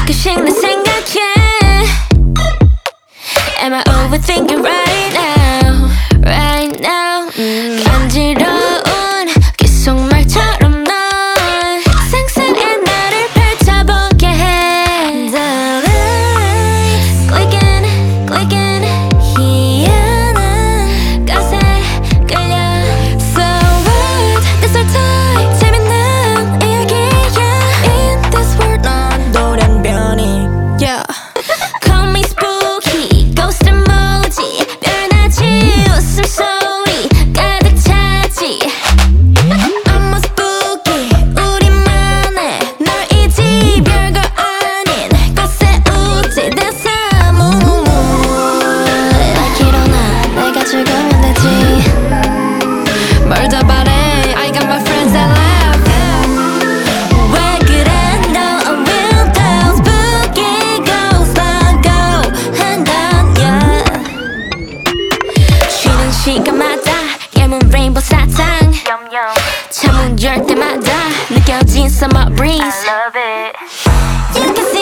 가끔씩 내 생각해. Am I overthinking right now? Right now 간지러운 계속 말처럼 넌 상상의 나를 펼쳐보게 해. The lights quicken 희한한 것에 끌려. So what? This our time. 재밌는 이야기야. In this world 넌 돌연변이. Yeah. Call me spooky, ghost emoji. 변하지 웃음소리 가득 차지. I'm a spooky 우리만의 널이지. 별거 아닌 것에 웃지. That's a mood. 날 일어나 내가 즐거우면 되지. 뭘 더 바래. I got my friends that laugh. 왜 그래 너 I will tell. Spooky ghost 라고 한다냐. 쉬는 시간마다 예문 레인보우 사탕. 창문 열 때마다 느껴진 summer breeze. Love it. You can